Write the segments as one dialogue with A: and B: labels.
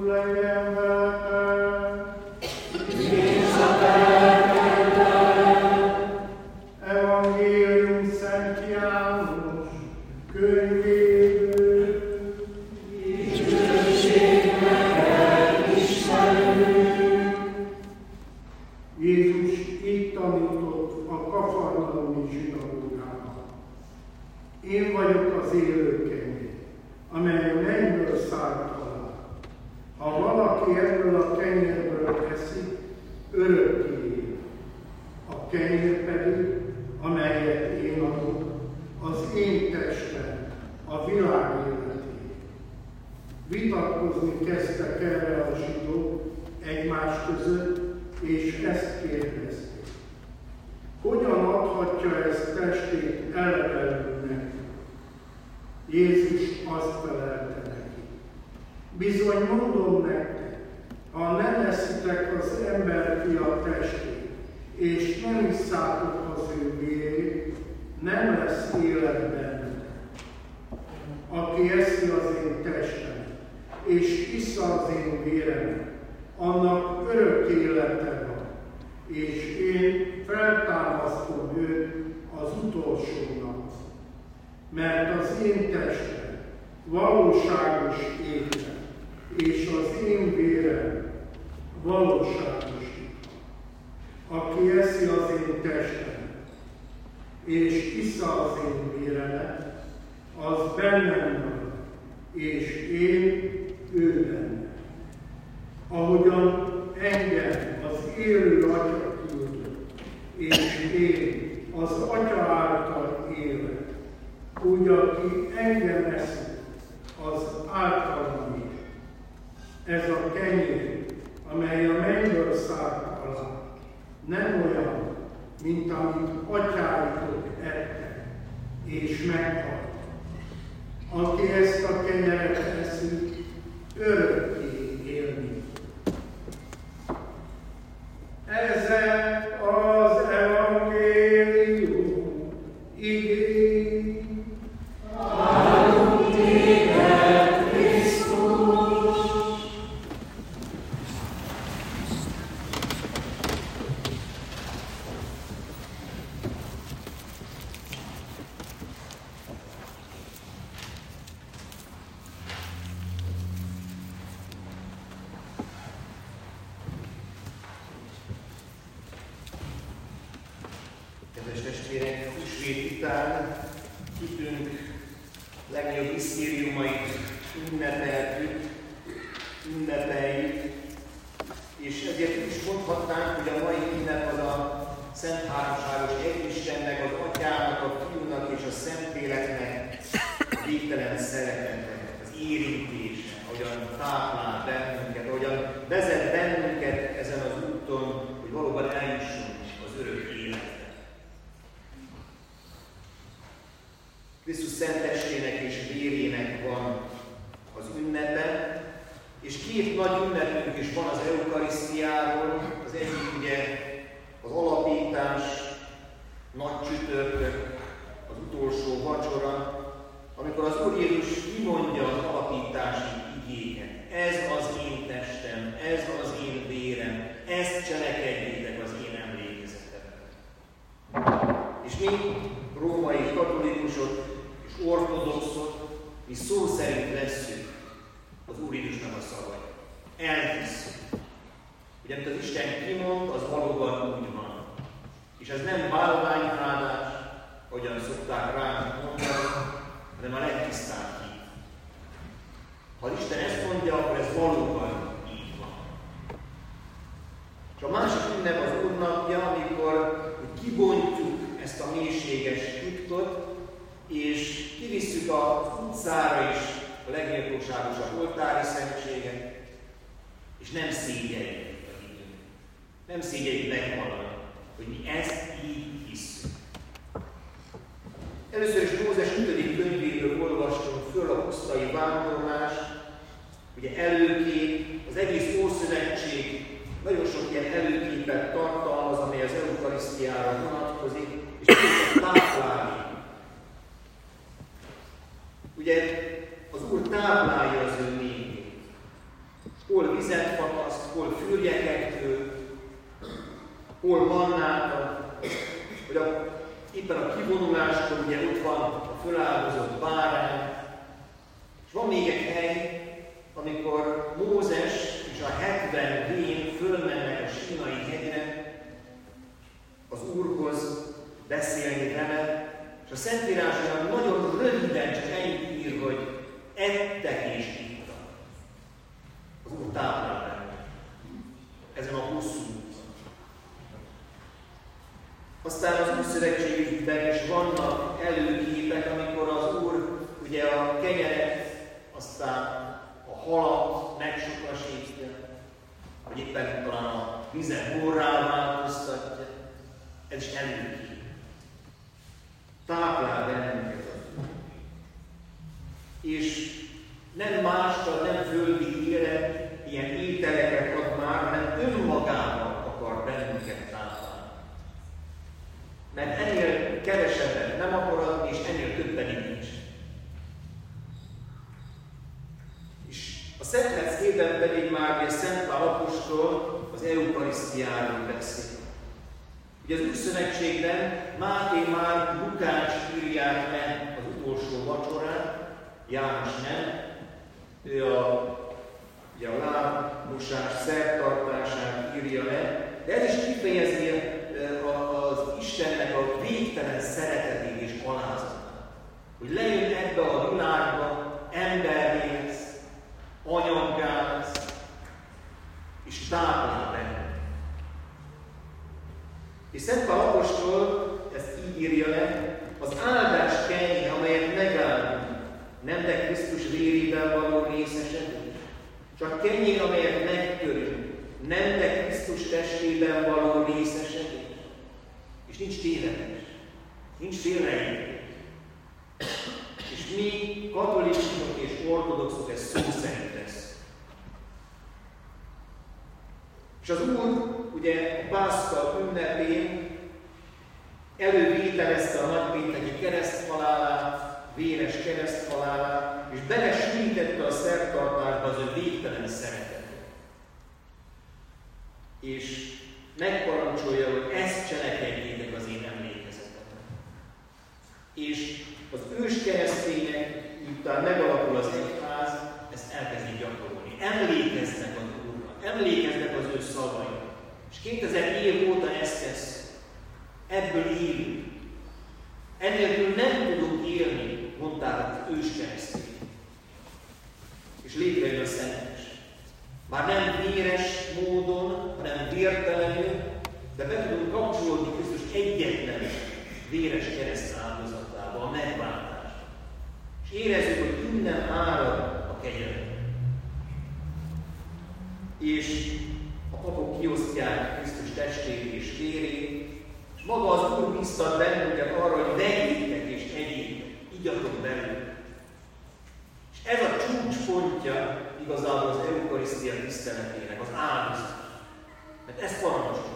A: legyen veletek. Evangélium Szent János könyvéből.
B: Dicsőség neked, Istenünk!
A: Jézus így tanított a kafarnaumi zsinagógában. Én vagyok az élő kenyér, amely a mennyből szállt alá. Ha valaki ebből a kenyérből eszik, örökké él. A kenyér pedig, amelyet én adok, az én testem, a világ életé. Vitatkozni kezdtek erre a zsidók egymás között, és ezt kérdezték. Hogyan adhatja ezt testét elevelő neki? Jézus azt felelte neki. Bizony mondom nektek, ha nem eszitek az emberfia testét, és nem isszátok az ő vérét, nem lesz élet bennetek. Aki eszi az én testem, és issza az én véremet, annak örök élete van, és én feltámasztom őt az utolsó napon. Mert az én testem valóságos étel, és az én vérem valóságos ital. Aki eszi az én testemet, és issza az én véremet, az bennem van, és én ő bennem. Ahogyan engem az élő Atya küldött, és én az Atya által élek, úgy, aki engem eszik, az általam él. Ez a kenyér, amely a mennyből szállt alá, nem olyan, mint amit atyáitok ettek, és meghaltak. Aki ezt a kenyeret eszi, örökké élni. Ezek az evangélium igény.
B: Áldunk téged, Krisztus!
C: Kedves testvérek, húsvét után hitünk legnagyobb misztériumait ünnepeljük, és ezért is mondhatnánk, hogy a mai ünnep az a Szent Háromságos Egyistennek, az Atyának, a Fiúnak és a Szentléleknek végtelen szeretete, az érintése, ahogyan táplál bennünket, ahogyan vezet bennünket ezen az úton, hogy valóban eljussunk az örök életre. Krisztus szent testének és vérének van az ünnepe, és két nagy ünnepünk is van az eukarisztiáról. Az egyik ugye az alapítás, nagy csütörtök, az utolsó vacsora, amikor az Úr Jézus kimondja az alapítási igéket. Ez az én testem, ez az én vérem, ezt cselekedjétek az én emlékezetemre. És mi, római katolikusok és ortodoxok, mi szó szerint vesszük az Úr Jézusnak a szavait. Elhisszük. Ugye, amit az Isten kimond, az valóban úgy van. És ez nem bálványhálás, ahogyan szokták ránk mondani, hanem a legtisztább hit. Ha Isten ezt mondja, akkor ez valóban így van. És a másik ünnep az Úrnapja, amikor kibontjuk ezt a mélységes titkot, és kivisszük az utcára is a legméltóságosabb oltári szentséget, és nem szégyeljük a hitünk. Nem szégyeljük megvallani, hogy mi ezt így hisszük. Először is Mózes 5. könyvéből olvastunk föl a pusztai vándorlás, ugye előkép, az egész Ószövetség nagyon sok ilyen előképet tartalmaz, amely az eukarisztiára vonatkozik, és tudjuk táplálni. Ugye az Úr táplálja az ő népét. hol vizet fakaszt, hol fürjeket től, hol mannát ad, hogy éppen a kivonuláskor ugye ott van a föláldozott bárány. És van még egy hely, amikor Mózes és a 70 vén fölmennek a Sínai hegyre az Úrhoz beszélni vele, és a Szentírásban nagyon röviden csak ennyit ír, hogy ettek és ittak. Az Úr táplál bennük ezen a hosszú úton. Aztán az Újszövetségben is vannak előképek, amikor az Úr ugye a kenyeret, aztán a halat megsokasítja, vagy éppen talán a vizet borrá változtatja. Ez is előkép. Táplál bennünket az Úr. És nem mással, nem földi élet, ilyen ételeket ad már, hanem önmagával akar bennünket táplálni. Mert ennél kevesebbet nem akar adni, és ennél több pedig nincs. És a Szentleckében pedig már Szent Pál apostol az eukarisztiáról beszél. Ugye az Újszövetségben Máté már Lukács írják meg az utolsó vacsorát, János nem. Ő a lábmosás szertartását írja le, de ez is kifejezi az Istennek a végtelen szeretetét és alázatát. Hogy lejön ebbe a világba, emberré lesz, anyaggá lesz, és táplál bennünket. És Szent Pál apostol ezt így írja le, az áldás kenyér, amelyet megáldunk, nem de Krisztus vérében való részesedés, csak kenyér, amelyet megtörünk, nem de Krisztus testében való részesedés. És nincs tévedés, nincs félreértés. És mi, katolikusok és ortodoxok, ezt szó szerint tesszük. És az Úr ugye a Pászka ünnepén elővételezte a nagypénteki kereszthalálát, véres kereszthalálát, és belesülítette a szertartásba az ő végtelen szeretetét. És megparancsolja, hogy ezt cselekedjétek az én emlékezetemre. És az ős keresztények, miután megalakul az egyház, ezt elkezdik gyakorolni. Emlékeznek az Úrra, emlékeznek az ő szavaira. És 2000 év óta ezt tesszük. Ebből élünk. Ennélkül nem tudunk élni, mondták az ős keresztények. És létrejön a szentes. Már nem véres módon, hanem vértelenül, de be tudunk kapcsolódni Krisztus egyetlen véres kereszt áldozatába, a megváltásba. És érezzük, hogy innen árad a kegyelem. És a papok kiosztják Krisztus testét és vérét, és maga az Úr biztat bennünket arra, hogy vegyétek és egyétek, igyatok belőle. És ez a csúcspontja igazából az eukarisztia tiszteletének, az áldozat. Mert ezt parancsol.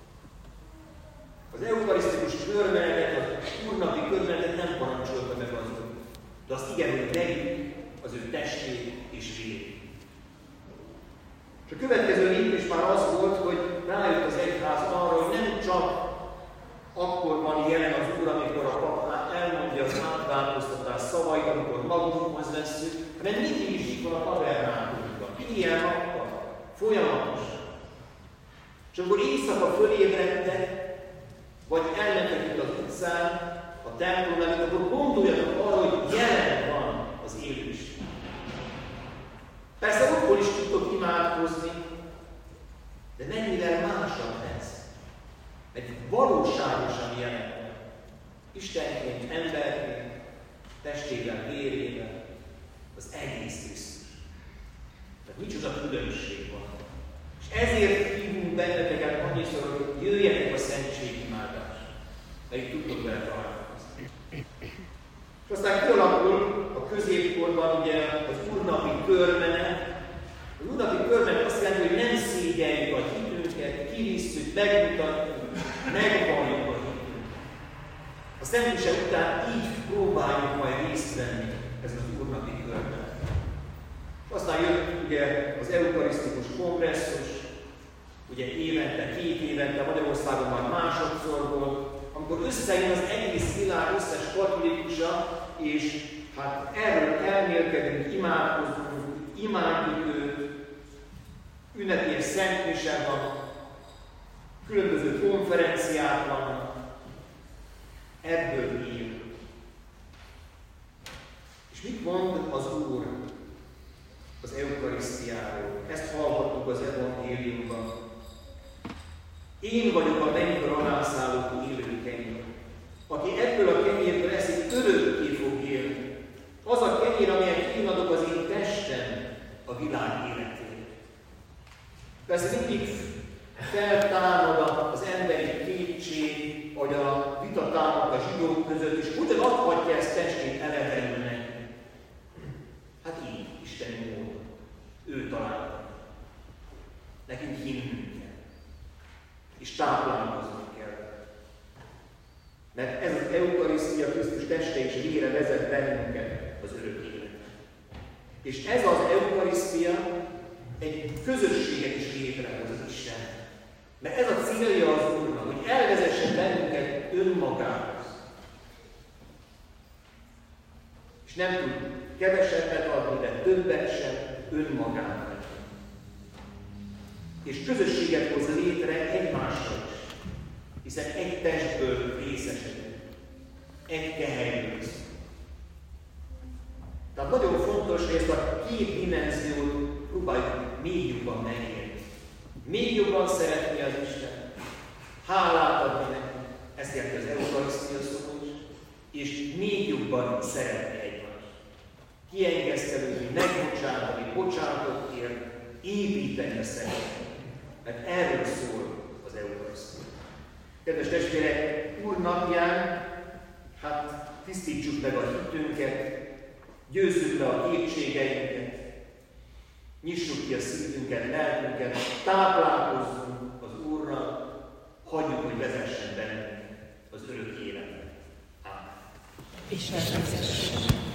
C: Az eukarisztikus körmenetet, az úrnapi körmenetet nem parancsolta meg az Úr. De azt igen, hogy vegyük az ő testét és vérét. És a következő lépés már az volt, hogy rájött az egyház arra, hogy nem csak akkor van jelen az Úr, amikor a pap elmondja az átváltoztatás szavait, amikor magunkhoz vesszük, hanem mindig is itt van a tabernákulumban. Ilyen nappal, folyamatosan. És amikor éjszaka fölébredtek, vagy elmentek itt az utcán, a templom előtt, akkor gondoljatok arra, hogy jelen van az élőség. Persze akkor is tudtok imádkozni, de mennyivel másabb ez. Mert valóságosan jelen van. Istenként, emberként, testében, vérében, az egész Krisztus. Tehát micsoda különbség van. És ezért hívunk benneteket annyiszor, hogy jöjjenek a szentségimádásra. Mert itt tudtok vele találkozni. És aztán kialakul a középkorban ugye az úrnapi körmenet. Az úrnapi körmenet azt jelenti, hogy nem szégyeljük a hitünket, kivisszük, megmutatjuk, megvalljuk a hitünket. A szentmise után így próbáljuk majd részt venni ezen az úrnapi körmenet. Aztán jött ugye az eukarisztikus kongresszus, ugye évente, 2 évente, Magyarországon már másodszor volt, amikor összejön az egész világ összes katolikusa, és hát erről elmélkedünk, imádkozunk, imádjuk őt, ünnepélyes szentmise van, különböző konferenciák vannak, ebből él. És mit mond az Úr az eukarisztiáról? Ezt hallhattuk az evangéliumban. Én vagyok a mennyből alászálló élő kenyér. Aki ebből a kenyérből eszik, örökké fog élni. Az a kenyér, amelyet én adok az én testem a világ életére. Persze mindig feltámad az emberi kétség, vagy a vita támad a zsidók között, és hogyan adhatja ezt testét elevenül neki? Hát így, Isteni módon. Ő találta. Nekünk hinnünk kell. És táplálkoznunk kell. Mert ez az eukarisztia, Krisztus teste és vére vezet bennünket az örök életre. És ez az eukarisztia egy közösséget is létrehoz az Isten. Mert ez a célja az Úrnak, hogy elvezessen bennünket önmagához. És nem tud kevesebbet adni, de többet sem önmagának. És közösséget hoz létre egymással is. Hiszen egy testből részesedünk. Egy kehelyből viszont. Tehát nagyon fontos, hogy ezt a 2 dimenziót próbáljuk még jobban megérni. Még jobban szeretni az Isten. Hálát adni neki. Ezt jelenti az eukarisztia szó is. És még jobban szeretni egymást. Kiengesztelődni, megbocsátani, bocsánatot kérni, építeni a szeretet. Mert erről szól az eukarisztia. Kedves testvérek, Úr napján, hát tisztítsuk meg a hitünket, győzzük le a kétségeinket, nyissuk ki a szívünket, lelkünket, táplálkozzunk az Úrral, hagyjuk, hogy vezessen bennünket az örök életbe. Ámen.
B: Isten vezesse.